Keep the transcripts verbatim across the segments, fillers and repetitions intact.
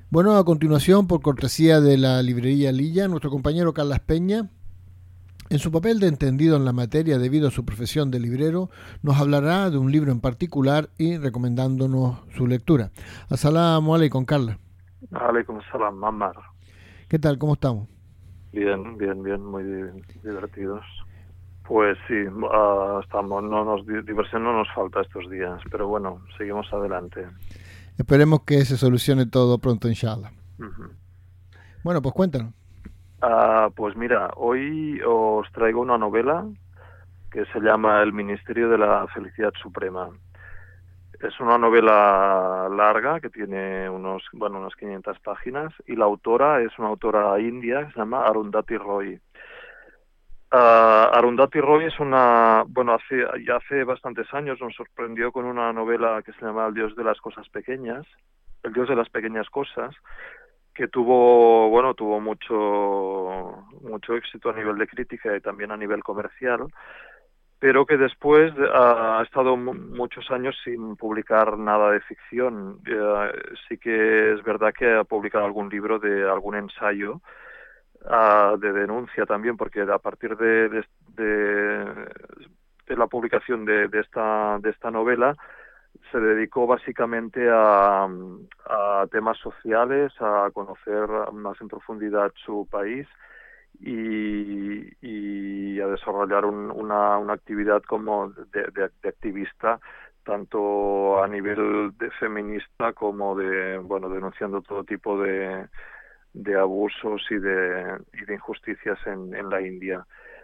Bueno, a continuación, por cortesía de la librería Lilla, nuestro compañero Carlas Peña, en su papel de entendido en la materia debido a su profesión de librero, nos hablará de un libro en particular y recomendándonos su lectura. Asalamu alaikum, Carlas. Alaikum salam, Ammar. ¿Qué tal? ¿Cómo estamos? Bien, bien, bien, muy di- divertidos. Pues sí, ah, estamos, no nos, di- diversión no nos falta estos días, pero bueno, seguimos adelante. Esperemos que se solucione todo pronto, inshallah. Ujú. Bueno, pues cuéntanos. Ah, pues mira, hoy os traigo una novela que se llama El Ministerio de la Felicidad Suprema. Es una novela larga que tiene unos, bueno, unas quinientas páginas y la autora es una autora india que se llama Arundhati Roy. Uh, Arundhati Roy es una, bueno, hace, ya hace bastantes años nos sorprendió con una novela que se llama El Dios de las cosas pequeñas, El Dios de las pequeñas cosas, que tuvo, bueno, tuvo mucho, mucho éxito a nivel de crítica y también a nivel comercial, pero que después uh, ha estado mu- muchos años sin publicar nada de ficción. Uh, sí que es verdad que ha publicado algún libro de algún ensayo uh, de denuncia también, porque a partir de, de, de, de la publicación de, de, esta, de esta novela se dedicó básicamente a, a temas sociales, a conocer más en profundidad su país y, y a desarrollar un, una, una actividad como de, de, de activista tanto a nivel de feminista como de, bueno, denunciando todo tipo de, de abusos y de, y de injusticias en, en la India.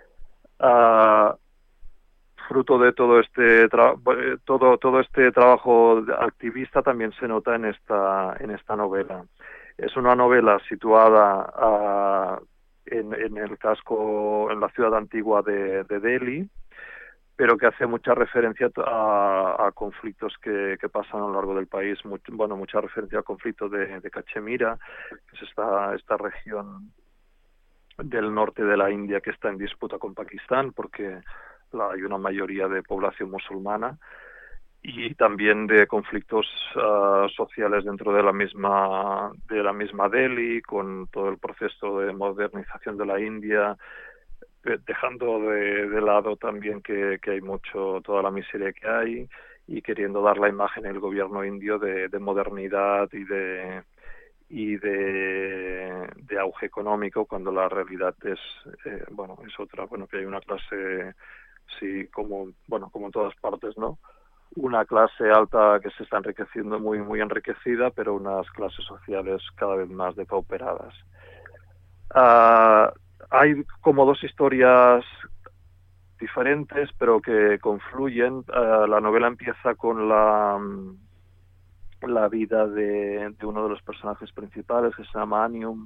Uh, fruto de todo este tra todo todo este trabajo activista también se nota en esta en esta novela. Es una novela situada uh, en, en el casco, en la ciudad antigua de, de Delhi, pero que hace mucha referencia a, a conflictos que, que pasan a lo largo del país. Much, bueno, mucha referencia al conflicto de, de Cachemira, que es esta, esta región del norte de la India que está en disputa con Pakistán, porque la, hay una mayoría de población musulmana, y también de conflictos uh, sociales dentro de la misma de la misma Delhi, con todo el proceso de modernización de la India, dejando de, de lado también que, que hay mucho, toda la miseria que hay, y queriendo dar la imagen el gobierno indio de, de modernidad y de y de, de auge económico, cuando la realidad es eh, bueno, es otra. Bueno, que hay una clase, sí, como bueno, como en todas partes, ¿no? Una clase alta que se está enriqueciendo, muy muy enriquecida, pero unas clases sociales cada vez más depauperadas. Uh, hay como dos historias diferentes, pero que confluyen. Uh, la novela empieza con la la vida de, de uno de los personajes principales, que se llama Anium.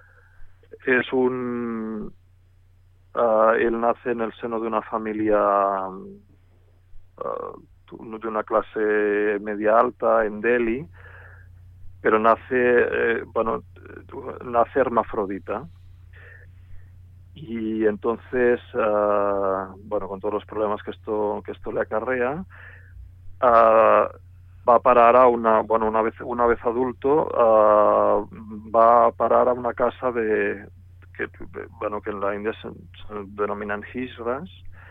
Es un uh, él nace en el seno de una familia uh, de una clase media alta en Delhi, pero nace eh, bueno nace hermafrodita, y entonces uh, bueno, con todos los problemas que esto que esto le acarrea, uh, va a parar a una, bueno, una vez una vez adulto, uh, va a parar a una casa de que, bueno, que en la India se, se denominan hijras,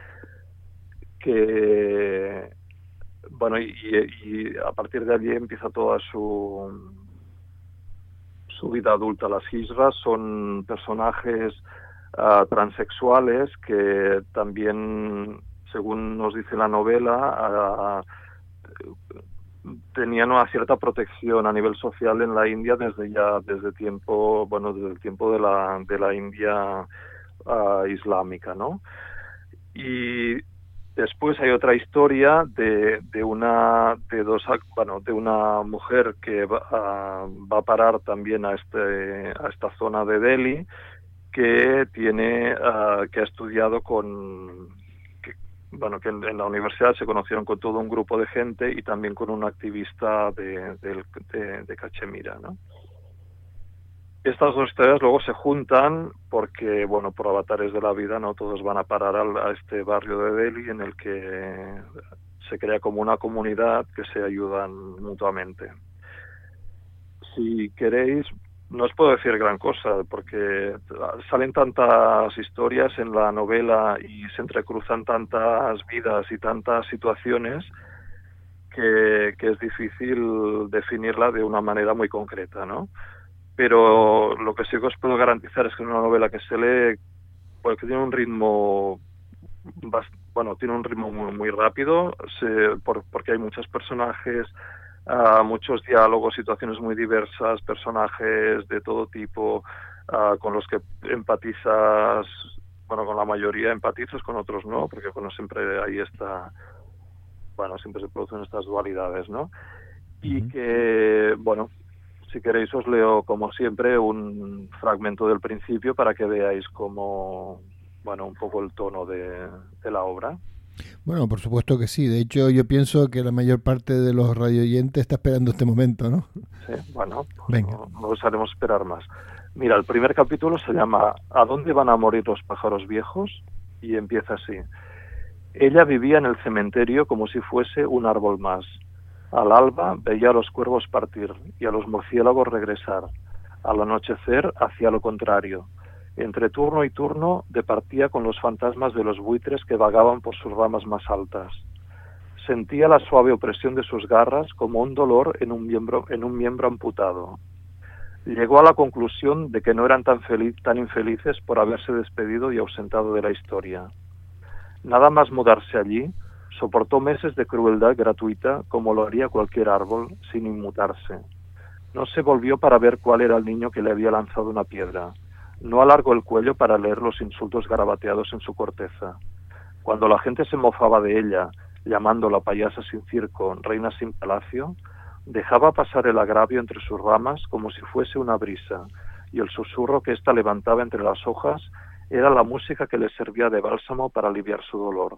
que bueno, y, y a partir de allí empieza toda su su vida adulta. Las hijras son personajes uh, transexuales que también, según nos dice la novela, uh, tenían una cierta protección a nivel social en la India desde ya desde tiempo bueno desde el tiempo de la de la India uh, islámica, ¿no? Y después hay otra historia de, de una de dos bueno de una mujer que va a, va a parar también a este a esta zona de Delhi, que tiene uh, que ha estudiado con que, bueno, que en, en la universidad se conocieron con todo un grupo de gente y también con un activista de, de, de, de Cachemira, ¿no? Estas dos historias luego se juntan porque, bueno, por avatares de la vida, no todos van a parar al, a este barrio de Delhi, en el que se crea como una comunidad que se ayudan mutuamente. si queréis, no os puedo decir gran cosa, porque salen tantas historias en la novela y se entrecruzan tantas vidas y tantas situaciones que, que es difícil definirla de una manera muy concreta, ¿no? Pero lo que sí que os puedo garantizar es que es una novela que se lee, porque tiene un ritmo, bueno, tiene un ritmo muy, muy rápido, se, por, porque hay muchos personajes, uh, muchos diálogos, situaciones muy diversas, personajes de todo tipo, uh, con los que empatizas, bueno, con la mayoría empatizas, con otros no, porque bueno, siempre hay esta, bueno, siempre se producen estas dualidades, ¿no? Y uh-huh. que, bueno, si queréis os leo, como siempre, un fragmento del principio para que veáis cómo, bueno, un poco el tono de, de la obra. Bueno, por supuesto que sí. De hecho, yo pienso que la mayor parte de los radioyentes está esperando este momento, ¿no? Sí, bueno, pues venga. No, no os haremos esperar más. Mira, el primer capítulo se llama ¿A dónde van a morir los pájaros viejos? Y empieza así. Ella vivía en el cementerio como si fuese un árbol más. Al alba veía a los cuervos partir y a los murciélagos regresar. Al anochecer hacía lo contrario. Entre turno y turno departía con los fantasmas de los buitres que vagaban por sus ramas más altas. Sentía la suave opresión de sus garras como un dolor en un miembro, en un miembro amputado. Llegó a la conclusión de que no eran tan, feliz, tan infelices por haberse despedido y ausentado de la historia. Nada más mudarse allí, soportó meses de crueldad gratuita como lo haría cualquier árbol sin inmutarse. No se volvió para ver cuál era el niño que le había lanzado una piedra. No alargó el cuello para leer los insultos garabateados en su corteza. Cuando la gente se mofaba de ella, llamándola payasa sin circo, reina sin palacio, dejaba pasar el agravio entre sus ramas como si fuese una brisa, y el susurro que ésta levantaba entre las hojas era la música que le servía de bálsamo para aliviar su dolor.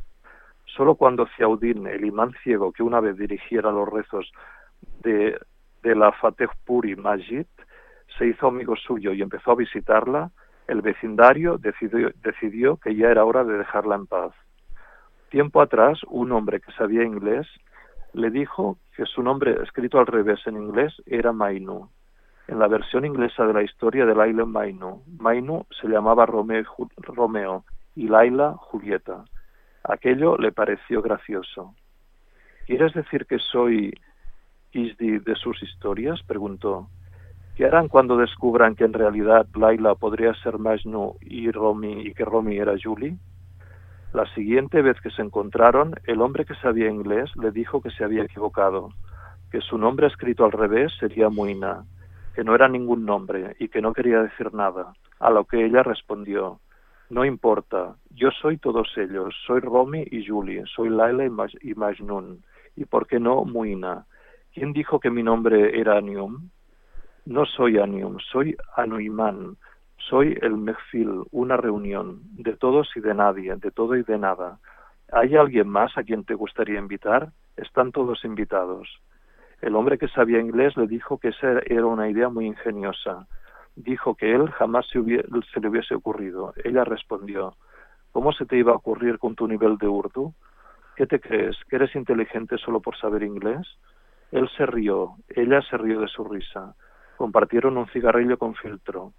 Solo cuando Ziaudin, el imán ciego que una vez dirigiera los rezos de, de la Fateh Puri Masjid, se hizo amigo suyo y empezó a visitarla, el vecindario decidió, decidió que ya era hora de dejarla en paz. Tiempo atrás, un hombre que sabía inglés le dijo que su nombre escrito al revés en inglés era Mainu. En la versión inglesa de la historia de Laila Mainu, Mainu se llamaba Romeo, Romeo y Laila Julieta. Aquello le pareció gracioso. ¿Quieres decir que soy Isdi de sus historias?, preguntó. ¿Qué harán cuando descubran que en realidad Laila podría ser Majnun y Romy y que Romy era Julie? La siguiente vez que se encontraron, el hombre que sabía inglés le dijo que se había equivocado, que su nombre escrito al revés sería Muina, que no era ningún nombre y que no quería decir nada, a lo que ella respondió: no importa, yo soy todos ellos, soy Romy y Julie, soy Laila y, Maj y Majnun, y por qué no Muina. ¿Quién dijo que mi nombre era Anium? No soy Anium, soy Anuiman, soy el Mehfil, una reunión, de todos y de nadie, de todo y de nada. ¿Hay alguien más a quien te gustaría invitar? Están todos invitados. El hombre que sabía inglés le dijo que esa era una idea muy ingeniosa. Dijo que él jamás se, hubiera, se le hubiese ocurrido. Ella respondió: ¿cómo se te iba a ocurrir con tu nivel de urdu? ¿Qué te crees? ¿Que eres inteligente solo por saber inglés? Él se rió, ella se rió de su risa. Compartieron un cigarrillo con filtro.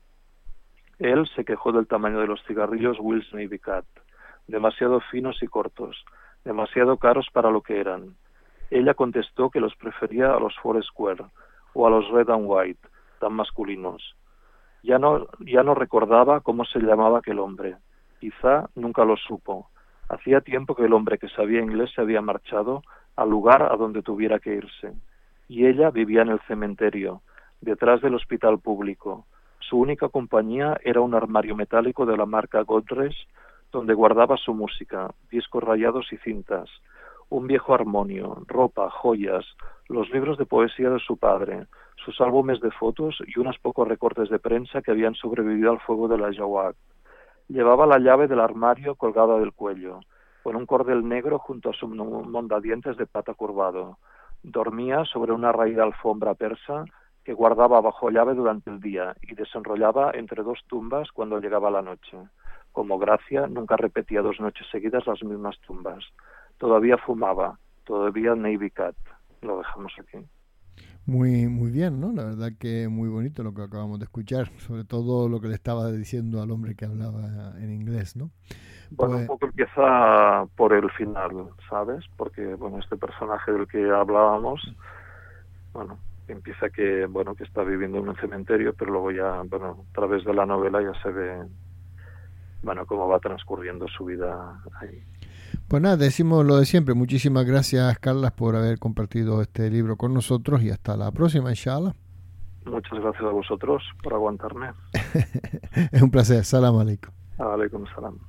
Él se quejó del tamaño de los cigarrillos Wills Navy Cat, demasiado finos y cortos, demasiado caros para lo que eran. Ella contestó que los prefería a los Foursquare o a los Red and White, tan masculinos. Ya no, ya no recordaba cómo se llamaba aquel hombre. Quizá nunca lo supo. Hacía tiempo que el hombre que sabía inglés se había marchado al lugar a donde tuviera que irse. Y ella vivía en el cementerio, detrás del hospital público. Su única compañía era un armario metálico de la marca Godrej, donde guardaba su música, discos rayados y cintas, un viejo armonio, ropa, joyas, los libros de poesía de su padre, sus álbumes de fotos y unos pocos recortes de prensa que habían sobrevivido al fuego de la Jawad. Llevaba la llave del armario colgada del cuello, con un cordel negro junto a su mondadientes de plata curvado. Dormía sobre una raída alfombra persa que guardaba bajo llave durante el día y desenrollaba entre dos tumbas cuando llegaba la noche. Como gracia, nunca repetía dos noches seguidas las mismas tumbas. Todavía fumaba, todavía Navy Cat. Lo dejamos aquí. Muy, muy bien, ¿no? La verdad que muy bonito lo que acabamos de escuchar, sobre todo lo que le estaba diciendo al hombre que hablaba en inglés, ¿no? Bueno, un Pues, poco empieza por el final, ¿sabes? Porque, bueno, este personaje del que hablábamos, bueno, empieza que, bueno, que está viviendo en un cementerio, pero luego ya, bueno, a través de la novela ya se ve, bueno, cómo va transcurriendo su vida ahí. pues nada, decimos lo de siempre. Muchísimas gracias, Carlas, por haber compartido este libro con nosotros y hasta la próxima, inshallah. Muchas gracias a vosotros por aguantarme. Es un placer. Salam alaikum. Alaikum salam.